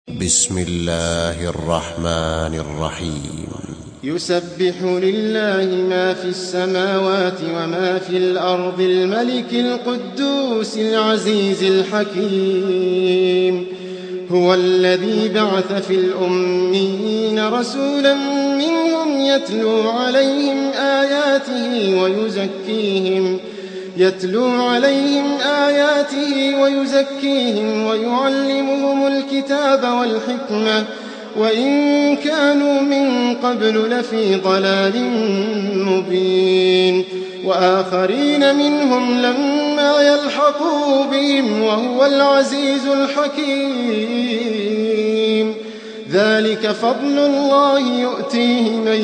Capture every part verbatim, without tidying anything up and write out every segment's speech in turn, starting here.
بسم الله الرحمن الرحيم. يسبح لله ما في السماوات وما في الأرض الملك القدوس العزيز الحكيم. هو الذي بعث في الأميين رسولا منهم يتلو عليهم آياته ويزكيهم يتلو عليهم آياته ويزكيهم ويعلمهم الكتاب والحكمة وإن كانوا من قبل لفي ضلال مبين. وآخرين منهم لما يلحقوا بهم وهو العزيز الحكيم. ذلك فضل الله يؤتيه من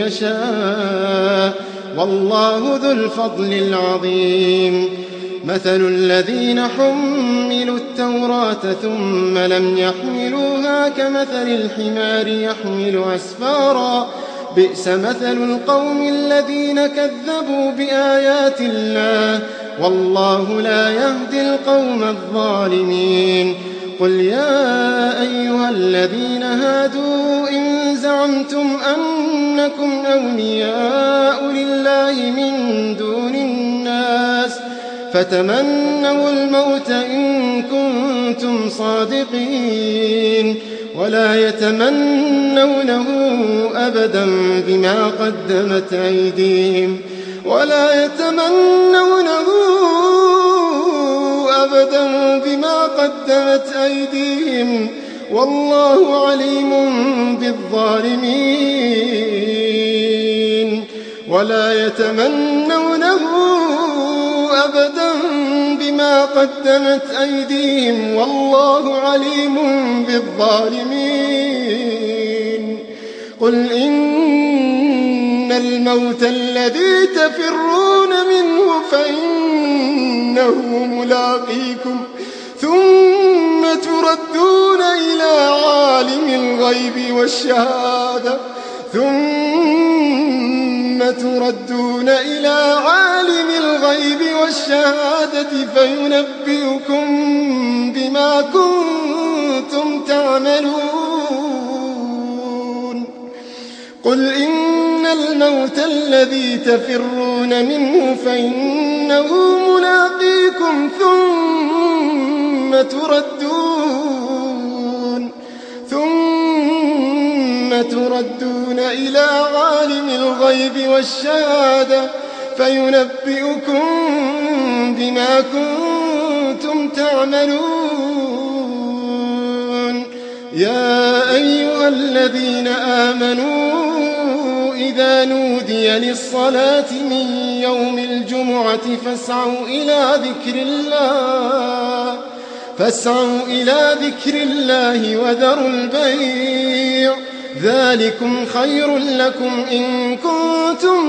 يشاء والله ذو الفضل العظيم. مثل الذين حملوا التوراة ثم لم يحملوها كمثل الحمار يحمل أسفارا بئس مثل القوم الذين كذبوا بآيات الله والله لا يهدي القوم الظالمين. قل يا أيها الذين هادوا إن زعمتم أنكم أولياء لله من دون الناس فتمنوا الموت إن كنتم صادقين ولا يتمنونه أبدا بما قدمت أيديهم ولا يتمنونه أبدا بما قدمت أيديهم والله عليم بالظالمين. ولا يتمنونه أبدا بما قدمت أيديهم والله عليم بالظالمين. قل إن الموت الذي تفرون منه فإنه ملاقيكم ثم تردون إلى عالم الغيب والشهادة ثم تردون إلى عالم الغيب والشهادة فينبئكم بما كنتم تعملون. قل إن الموت الذي تفرون منه فإنه ملاقيكم ثم تردون ثم تردون إلى عالم الغيب والشهادة فينبئكم بما كنتم تعملون. يا أيها الذين آمنوا إذا نودي للصلاة من يوم الجمعة فاسعوا إلى ذكر الله فاسعوا إلى ذكر الله وذروا البيع ذلكم خير لكم إن كنتم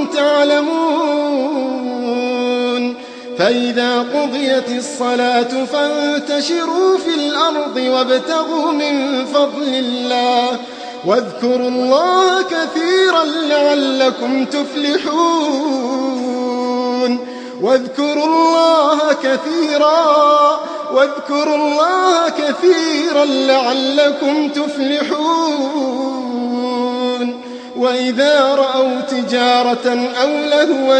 تعلمون. فإذا قضيت الصلاة فانتشروا في الأرض وابتغوا من فضل الله واذكروا الله كثيرا لعلكم تفلحون. واذكروا الله كثيرا واذكروا الله كثيرا لعلكم تفلحون. وإذا رأوا تجارة أو لهوا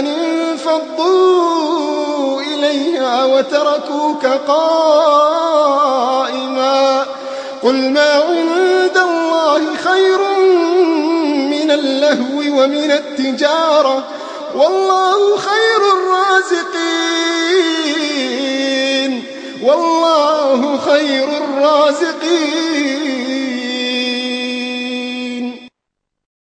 انفضوا إليها وتركوك قائما قل ما عند الله خير من اللهو ومن التجارة والله خير الرازقين والله خير الرازقين.